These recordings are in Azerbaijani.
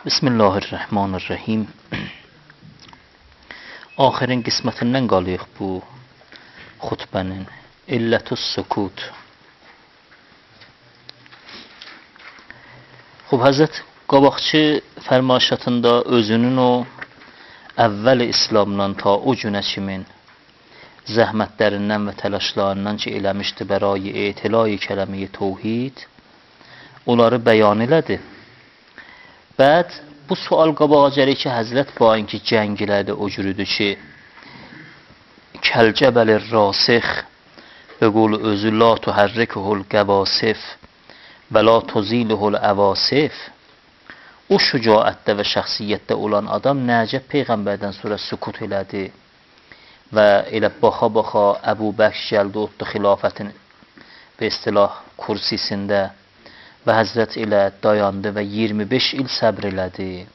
Bismillahirrahmanirrahim. Axirin qismətindən qalıyıq bu xutbənin. İllətüs sükut. Həzrət qabaqçı fərmaşatında özünün o əvvəl İslamdan ta o günə kimin zəhmətlərindən və təlaşlarından ki eləmişdi bərayi etilai kələmi təvhid, onları bəyan elədi. Bəd bu sual qabağa gəlir ki, Həzrət bainki cəngilədi o cürüdür ki, kəlcəbəlir rasix və qulu özü la tuhərrikuhul qəvasif və la tuziluhul əvasif. O şücaətdə və şəxsiyyətdə olan adam nəcəb Peyğəmbərdən sonra sükut elədi və elə baxa-baxa Əbu Bəkr gəldi, otdu xilafətin və istilah kursisində və Həzrət ilə dayandı və 25 il səbr elədi.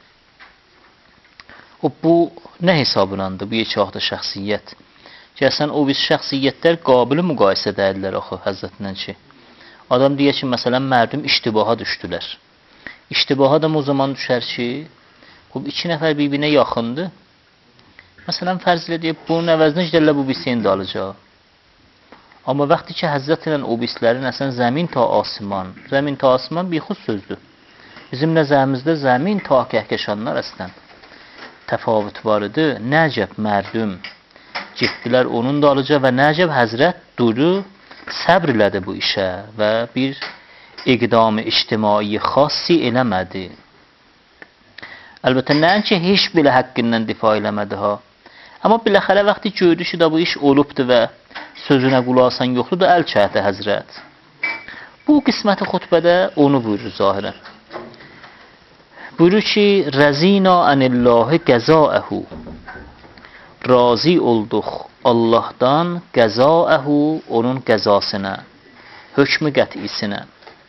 Bu nə hesabınandı? Bu yekahda şəxsiyyət. Gəlsən o biz şəxsiyyətlər qabili müqayisə edirlər axı Həzrətlə ki. Adam deyir ki, məsələn, mərdum iştibaha düşdülər. İştibaha da o zaman düşər ki, iki nəfər bir-birinə yaxındır. Məsələn, fərz ilə deyib, bunun əvəzinə gedərlər bu birisiyin dalıca. Amma vaxtı ki, Həzrət ilə o birislərin əsən zəmin ta asman bir xud sözdür. Bizim nəzərimizdə zəmin ta kəhkəşanlar əslən təfavüt var idi. Nəcəb mərdum getdilər onun dalıca və nəcəb Həzrət duru səbr elədi bu işə və bir iqdam-ı ictimai xassi eləmədi. Əlbəttə, nəinki heç belə həqqindən difa eləmədi ha. Amma biləxərə vaxtı gördü ki, da bu iş olubdur və sözünə qulasan yoxdur da əl çəkdi Həzrət. Bu qisməti xutbədə onu buyurur zahirən. Buyurur ki, rəzina anillahi qəzaəhu. Razi olduq Allahdan qəzaəhu, onun qəzasına, hökmü qətisinə.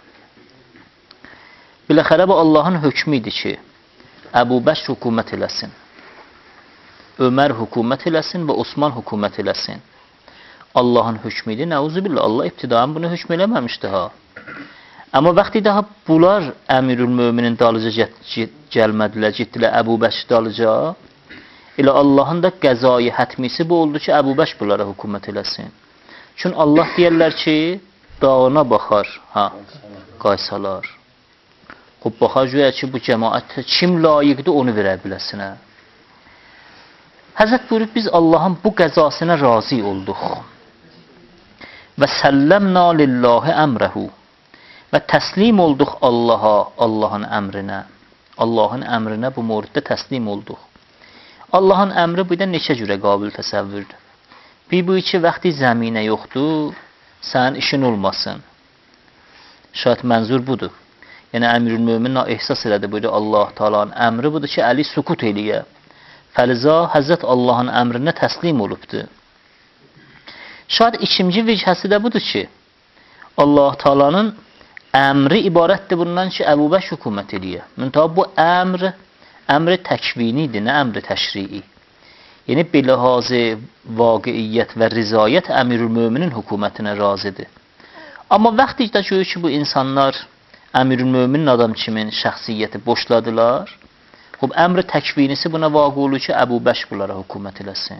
Biləxərə bu Allahın hökmü idi ki, Əbu Bəkr hökumət eləsin, Ömər hökumət eləsin və Osman hökumət eləsin. Allahın hökmü idi, nəuzubillah, Allah ibtidaən bunu hökm eləməmişdi ha. Amma vaxtı daha bunlar Əmirül Möminin dalıca gəlmədilər, getdilər Əbu Bəkr dalıca. Elə Allahın da qəzayı hətmisi bu oldu ki, Əbu Bəkr bunlara hökumət eləsin. Çünki Allah deyərlər ki, dağına baxar, qaysalar. Baxar görər ki, bu cəmaət kim layiqdir, onu verər biləsinə. Həzrət buyurub, biz Allahın bu qəzasına razı olduq. Və səlləmna lillahi əmrəhu. Və təslim olduq Allaha, Allahın əmrinə. Allahın əmrinə bu moriddə təslim olduq. Allahın əmri bu da neçə cürə qabil təsəvvürdür. Bu iki vaxtı zəminə yoxdur, sənin işin olmasın. Şayət mənzur budur. Yəni, Əmirül Mömin ehsas elədi, buyurdu Allah Taala'nın əmri budur ki, əli sükut eləyə. Fəliza Həzrət Allahın əmrinə təslim olubdur. Şayət ikinci vecihəsi də budur ki, Allah Taala'nın əmri ibarətdir bundan ki, Əbu Bəkr hökumət eləyə. Müntəha bu əmri təkvini idi, nə əmri təşrii. Yəni, biləhazı vaqiiyyət və rizayət Əmirül Möminin hökumətinə razıdır. Amma vaxtda görür ki, bu insanlar Əmirül Möminin adam kimin şəxsiyyəti boşladılar. Əmri təkvinisi buna vaqe olur ki, Əbu Bəkr bunlara hökumət eləsin.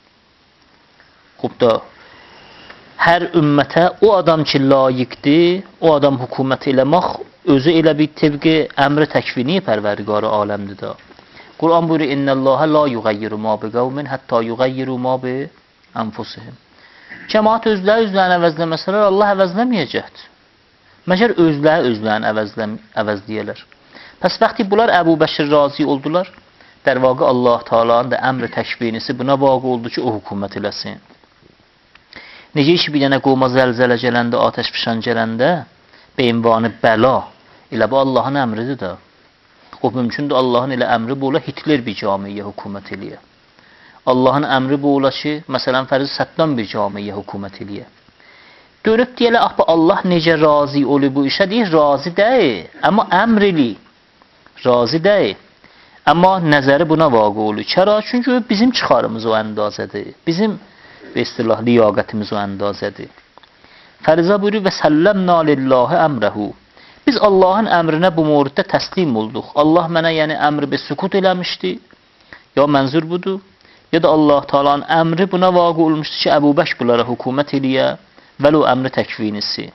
Da hər ümmətə o adam ki, layiqdir, o adam hökumət eləmək özü elə bir tevqi əmri təkvini pərverdigarı aləmdir da. Quran buyurur, İnnəlləhə la yuğayyiru ma bi qavmin hətta yuğayyiru ma bi ənfusihim. Cəmaat özlərini əvəzləməsələr, Allah əvəzləməyəcəkdir. Məgər özlərini əvəzləyələr. Pəs vaxtı bunlar Əbu Bəkr razı oldular, der vaqı Allah Taala'nın da əmri təkvinisi buna vaqe oldu ki, o hökumət eləsin. Necə ki, bir dənə qovma zəlzələ gələndə, atəş fişan gələndə, beyinvanı bəla, elə bu Allahın əmridir də. O mümkündür Allahın elə əmri bu ola, Hitler bir camiyə hökumət eləyə. Allahın əmri bu ola ki, məsələn, fərzi Səddam bir camiyə hökumət eləyə. Görüb deyələ, Allah necə razı olur bu işə, deyir, razı deyil, amma əmr eləyir. Razı deyil. Amma nəzəri buna vaqe olur. Kəra, çünki bizim çıxarımız o əndazədir. Bizim istilah liyaqətimiz o əndazədir. Fəriza buyurur və səlləmna lillahi əmrəhu. Biz Allahın əmrinə bu mövriddə təslim olduq. Allah mənə yəni əmri bir sükut eləmişdi. Ya mənzur budur. Ya da Allah Taala'nın əmri buna vaqe olmuşdu ki, Əbu Bəkr bunlara hökumət eləyə və o əmri təkvinisi.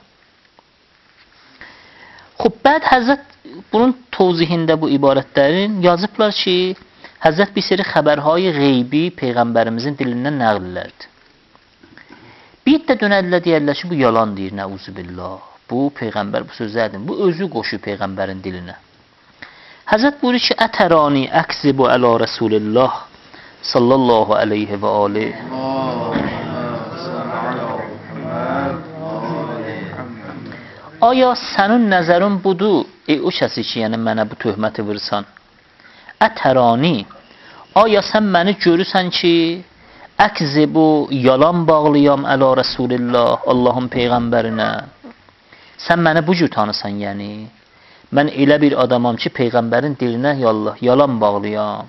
Xub, bəd Həzrət bunun tozihində bu ibarətlərin yazıblar ki, Həzrət bir seri xəbərهای qeybi Peyğəmbərimizin dilindən nəql elərdi. Bir də dönədilər deyərlər ki, bu yalan deyir, nəuzubillah. Bu, Peyğəmbər bu sözlərdir. Bu, özü qoşur Peyğəmbərin dilinə. Həzrət buyurur ki, ətərani əksibu əla Rasulillah sallallahu aleyhi və aleyh. Aya sənin nəzərin budur, o kəsi ki, yəni mənə bu töhməti vursan. Ətərani, aya sən məni görürsən ki, əksibu yalan bağlayam əla Rasulillah, Allahın Peyğəmbərinə. Sən məni bu cür tanısan, yəni. Mən elə bir adamam ki, Peyğəmbərin dilinə yalan bağlayam.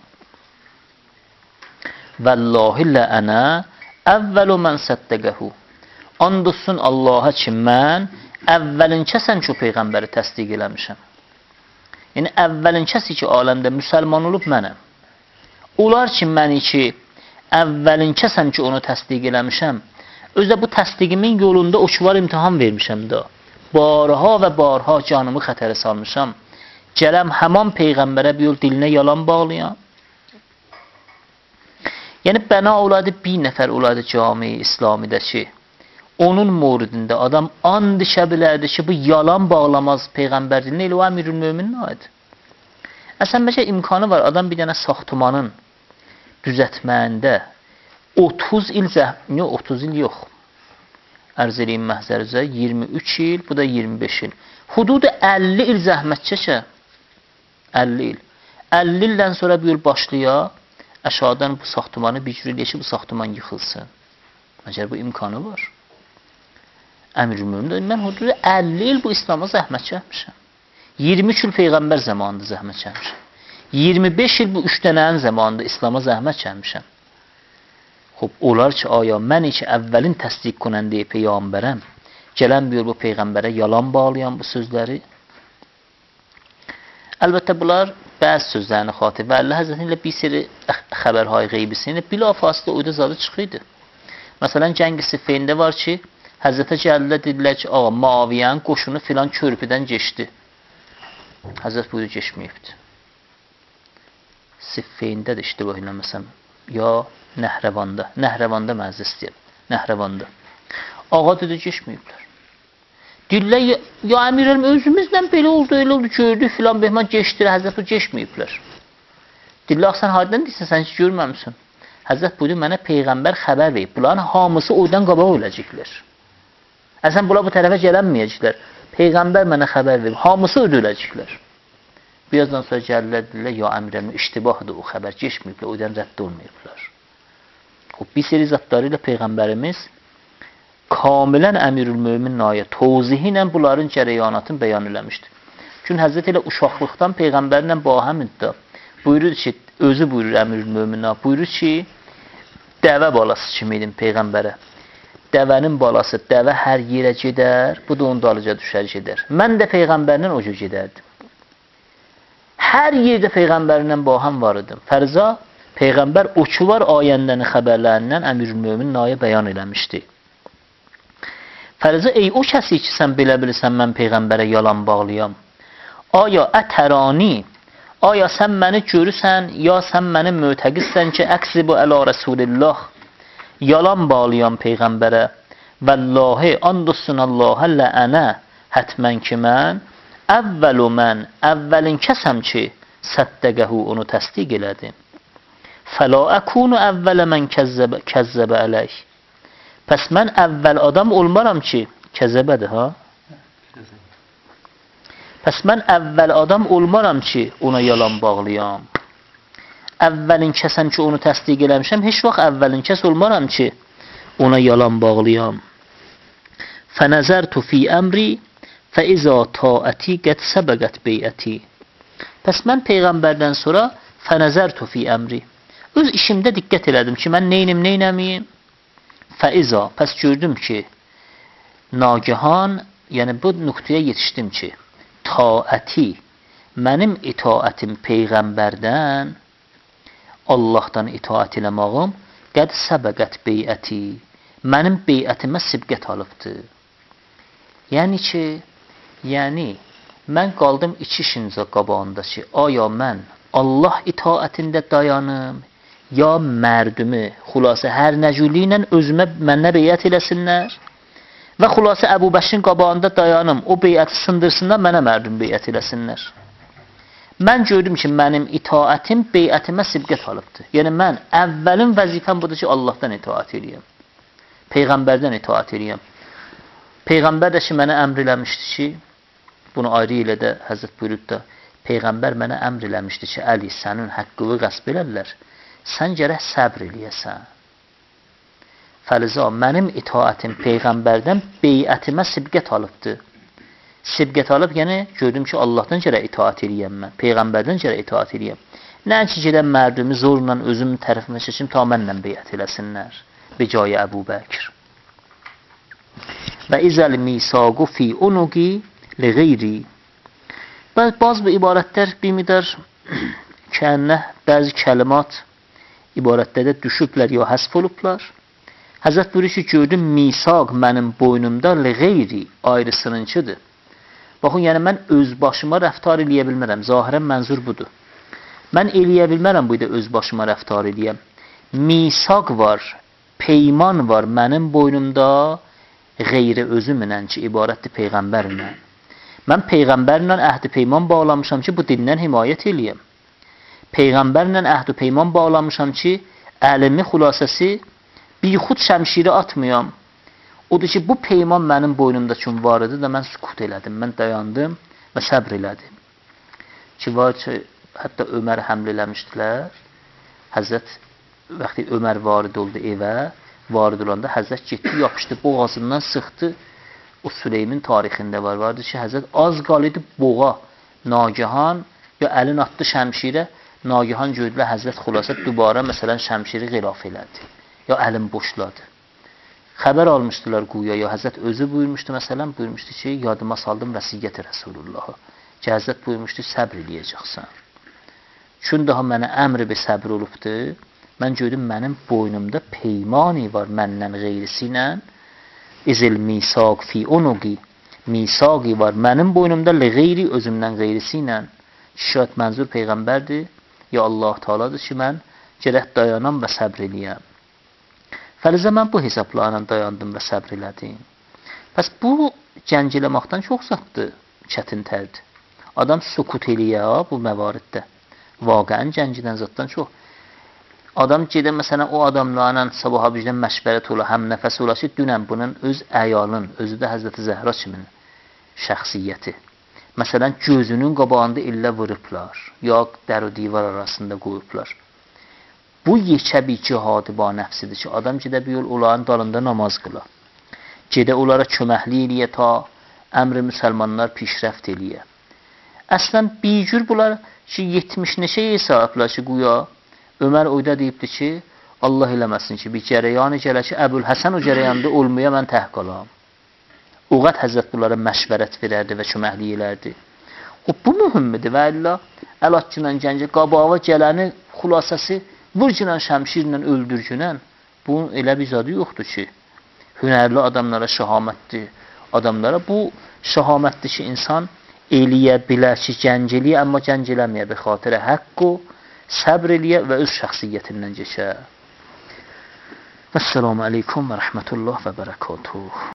Vəllahi lə ənə əvvəlu mən səddəqəhu. And olsun Allaha ki, mən əvvəlincəsən ki, o Peyğəmbəri təsdiq eləmişəm. Yəni, əvvəlincəsi ki, aləmdə müsəlman olub mənəm. Olar ki, məni ki, əvvəlincəsəm ki, onu təsdiq eləmişəm. Özə bu təsdiqimin yolunda o ki var imtihan vermişəm da. Barha və barha canımı xətərə salmışam. Gələm həman Peyğəmbərə bir yol dilinə yalan bağlayan. Yəni, bəna oladı bir nəfər oladı cami-i İslamidə ki, onun mövridində adam and içə bilərdi ki, bu yalan bağlamaz Peyğəmbər dilinə, elə o əmirül möminin aid. Əsən bəlkə imkanı var, adam bir dənə saxtumanın düzətməyində 30 il yox, 30 il yox. Ərz eləyim məhzərizə, 23 il, bu da 25 il. Hududu 50 il zəhmət çəkə. 50 il. 50 ildən sonra bir yıl başlaya, əşadan bu saxtumanı bir cür eləyək ki, bu saxtuman yıxılsın. Məgər bu imkanı var. Əmr-ül Mömin, mən hududu 50 il bu İslama zəhmət çəkmişəm. 23 il Peyğəmbər zamanında zəhmət çəkmişəm. 25 il bu 3 dənənin zamanında İslama zəhmət çəkmişəm. Xub, olar ki, aya mən ki, əvvəlin təsdiq konəndiyi Peyğəmbərəm, gələn bir bu Peyğəmbərə yalan bağlayan bu sözləri. Əlbəttə, bunlar bəzi sözlərini xatib və Allah Həzrətin ilə bir seri xəbərhay qeybisini bilafasıda oyda zadı çıxıydı. Məsələn, Cəng-i Siffeyndə var ki, Həzrətə gəldilə, dedilər ki, ağa, Muaviyyənin qoşunu filan körpüdən geçdi. Həzrət buyurdu, geçməyibdir. Siffeyndə də iştibah eləməsəm, ya Nəhrəvanda. Nəhrəvanda məhzə istəyəm. Nəhrəvanda. Ağa dedi, geçməyiblər. Deyirlər, ya əmirəm, özümüzlə belə oldu, elə oldu, gördük filan, behman geçdir, Həzrət bu geçməyiblər. Deyirlər, sən haridən deyirsən, sən hiç görməmsən. Həzrət buyurdu, mənə Peyğəmbər xəbər verib. Bunların hamısı oydan qabaq öləcəklər. Əsən bunlar bu tərəfə gələnməyəcəklər. Peyğəmbər mənə xəbər verib. Hamısı ödüləcəklər. Birazdan sonra gəlirlər, deyirlər, ya əmirəm, iştibahdır o xəbər, geçməyiblər, oydan rədd olmayıblar. Bir seri zatları ilə Peyğəmbərimiz kamilən Əmirül Mömin ayə tozihi ilə bunların cərəyanatını bəyan eləmişdir. Çünki Həzrət elə uşaqlıqdan Peyğəmbərlə bahəm iddia. Buyurur ki, özü buyurur Əmirül Mömin ayə, buyurur ki, dəvə balası kimi idim Peyğəmbərə. Dəvənin balası, dəvə hər yerə gedər, bu da onun dalıca düşər gedər. Mən də Peyğəmbərlə o cür gedərdim. Hər yerdə Peyğəmbərlə bahəm var idim. Fərza, Peyğəmbər o ki var ayəndənin xəbərlərindən Əmirül Mömin ayə bəyan eləmişdi. Fərza, ey o kəsi ki, sən belə bilirsən, mən Peyğəmbərə yalan bağlayam. Aya ətərani, aya sən məni görürsən, ya sən məni mötəqizsən ki, əksibu əla Rasulillah, yalan bağlayam Peyğəmbərə. Vəllahi, andussun Allahə lə ənə, hətmən ki mən, əvvəlin kəsəm ki, səddəqəhu, onu təsdiq elədim. Fəla əkunu əvvələ mən kəzzəbə ələyh. Pəs mən əvvəl adam olmaram ki, kəzəbədir, ha? Pəs mən əvvəl adam olmaram ki, ona yalan bağlayam. Əvvəlin kəsəm ki, onu təsdiq eləmişəm, heç vaxt əvvəlin kəs olmaram ki, ona yalan bağlayam. Fənəzərtu fi əmri, fəizə taəti qəd səbəqət beyəti. Pəs mən Peyğəmbərdən sonra fənəzərtu fi əmri. Öz işimdə diqqət elədim ki, mən neynəmiyim? Fəizə, pəs gördüm ki, nagihan, yəni bu nöqtəyə yetişdim ki, taəti, mənim itaətim Peyğəmbərdən, Allahdan itaət eləmağım, qəd səbəqət beyəti, mənim beyətimə sibqət alıbdır. Yəni ki, mən qaldım iki şinca qabağında ki, aya mən Allah itaətində dayanım, ya mərdümü, xülasə hər nəcüli ilə özümə mənə beyət eləsinlər və xülasə Əbu Bəşrin qabağında dayanım, o beyəti sındırsınlar, mənə mərdüm beyət eləsinlər. Mən gördüm ki, mənim itaətim beyətimə sibqət alıbdır. Yəni, mən əvvəlin vəzifəm budur ki, Allahdan itaət eləyəm. Peyğəmbərdən itaət eləyəm. Peyğəmbər də ki, mənə əmr eləmişdi ki, bunu ayrı ilə də Həzrət buyurub da, Peyğəmbər mənə əmr eləmişdi ki, Əli, sənin haqqını qəsb elərlər, sən gərək səbr eləyəsən. Fəliza, mənim itaətim Peyğəmbərdən beyətimə sibqət alıbdır. Sibqət alıb, yəni gördüm ki, Allahdan gərək itaət eləyəm mən, Peyğəmbərdən gərək itaət eləyəm. Nəinki gedən mərdumi zorla özümün tərəfimə seçim, ta mənlə beyət eləsinlər, becayı Əbu Bəkir. Və izəl misaqu fi unuqi li qeyri. Bazı bu ibarətlər bir midar kənnə, bəzi kəlimat ibarətlərdə düşüblər ya həsf olublar. Həzrət buyurur ki, gördüm misaq mənim boynumda li qeyri ayrısınınçıdır. Baxın, yəni mən öz başıma rəftar eləyə bilmərəm. Zahirən mənzur budur. Mən eləyə bilmərəm bu da öz başıma rəftar eləyəm. Misaq var, peyman var mənim boynumda qeyri özümlə ki, ibarətdir Peyğəmbərlə. Mən Peyğəmbərlə əhd-i peyman bağlamışam ki, bu dindən himayət eləyəm. Peyğəmbərlə əhd-i peyman bağlamışam ki, əlimi xülasəsi bixud şəmşiri atmayam. Odur ki, bu peyman mənim boynumda kim var idi da mən sükut elədim, mən dayandım və səbr elədim. Ki, var ki, hətta Ömər həml eləmişdilər. Həzrət, vaxtı Ömər varid oldu evə, varid olanda Həzrət getdi, yapışdı, boğazından sıxdı. O Süleymin tarixində vardı ki, Həzrət az qalıydı boğa, nagihan, ya əlin atdı şəmşirə, nagihan gördülər, Həzrət xülasə dubara məsələn şəmşiri qilaf elədi, ya əlin boşladı. Xəbər almışdılar quya, ya Həzrət özü buyurmuşdu, məsələn, buyurmuşdu ki, yadıma saldım vəsiyyət-i Rəsulullahı. Ki, Həzrət buyurmuşdu, səbr eləyəcəksən. Çün daha mənə əmr bir səbr olubdur, mən gördüm, mənim boynumda peymani var məndən qeyrisi ilə, İzil misaq fi unuqi, misaqi var mənim boynumda qeyri özümdən qeyrisi ilə, şayət mənzur Peyğəmbərdir, ya Allah Teala'dır ki, mən gərək dayanam və səbr eləyəm. Fərizə mən bu hesablarla dayandım və səbr elədim. Bəs bu cəng eləməkdən çox uzaqdır, çətintərdir. Adam sukut eləyə bu məvariddə. Vaqəən cəngidən zaddan çox. Adam gedə məsələn o adamlarla sabaha birdən məşvərət ola, həm nəfəs ola ki, dünən bunun öz əyalın, özü də Həzrəti Zəhra kimin şəxsiyyəti. Məsələn, gözünün qabağında illə vurublar, ya dər o divar arasında qoyublar. Bu yekə bir cihadı ba nəfsidir ki, adam gedə bir yol onların dalında namaz qıla. Gedə onlara köməkli eləyə ta əmri müsəlmanlar pişrəft eləyə. Əslən, bir cür bunlar ki, 70 neçə hesablar ki, quya, Ömər oyda deyibdir ki, Allah eləməsin ki, bir cərəyanı gələ ki, Əbul Həsən o cərəyanda olmaya mən təhq alam. Oğat Həzrət bunlara məşvərət verərdi və köməkli elərdi. Bu mühümmidir və illa əlatçıla gəncə qabağa gələni xülasəsi vurcunla, şəmşirlə, öldürcünlə, bunun elə bir zadı yoxdur ki, hünərli adamlara şəhamətdir. Adamlara bu şəhamətdir ki, insan eləyə bilər ki, gənc eləyə, amma gənc eləməyə bir xatirə həqqo, səbr eləyə və öz şəxsiyyətindən keçə. Əssəlamu aleykum və rəhmətullah və bərəkatuhu.